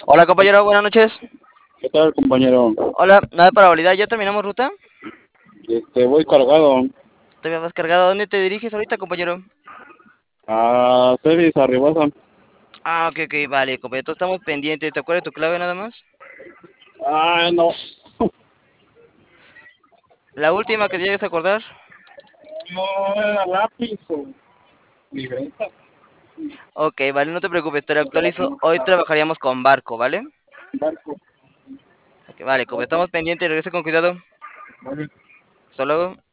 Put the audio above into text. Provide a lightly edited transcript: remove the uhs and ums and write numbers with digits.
Hola compañero, buenas noches. ¿Qué tal, compañero? Hola, nada para validar, ¿ya terminamos ruta? Voy cargado ¿Te vas cargado? ¿A dónde te diriges ahorita, compañero? a Celis, a Ribasa. Ah, ok, ok, vale, compañero, todos estamos pendientes. ¿Te acuerdas de tu clave nada más? Ah, no. La última que te llegues a acordar. No era lápiz o libreta. Ok, vale, no te preocupes, te lo actualizo. Hoy trabajaríamos con barco, ¿vale? Barco. Ok, vale, como estamos pendientes, regresa con cuidado. Vale. Hasta luego.